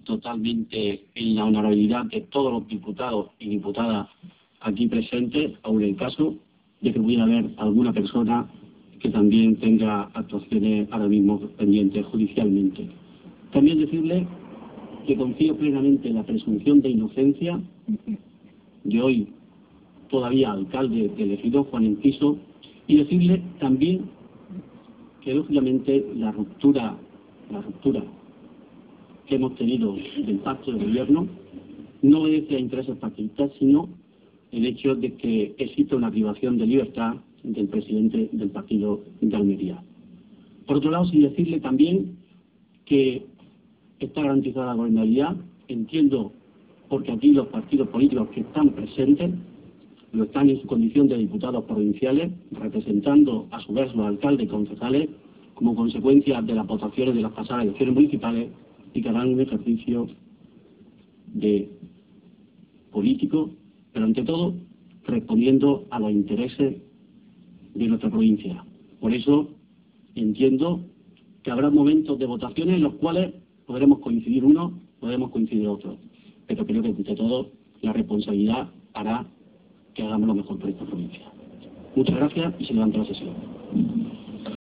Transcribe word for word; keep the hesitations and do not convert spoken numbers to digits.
totalmente en la honorabilidad de todos los diputados y diputadas aquí presentes, aun en caso de que pudiera haber alguna persona que también tenga actuaciones ahora mismo pendientes judicialmente. También decirle que confío plenamente en la presunción de inocencia de hoy todavía alcalde elegido, Juan Enciso, y decirle también que lógicamente la ruptura, la ruptura que hemos tenido del pacto de gobierno no obedece a intereses partidistas, sino el hecho de que existe una privación de libertad del presidente del partido de Almería. Por otro lado, sí decirle también que está garantizada la gobernabilidad, entiendo, porque aquí los partidos políticos que están presentes lo están en su condición de diputados provinciales, representando a su vez los alcaldes y concejales, como consecuencia de las votaciones de las pasadas elecciones municipales, y que harán un ejercicio de político, pero ante todo respondiendo a los intereses de nuestra provincia. Por eso entiendo que habrá momentos de votaciones en los cuales podremos coincidir unos, podremos coincidir otros, pero creo que entre todos la responsabilidad hará que hagamos lo mejor por esta provincia. Muchas gracias y se levanta la sesión.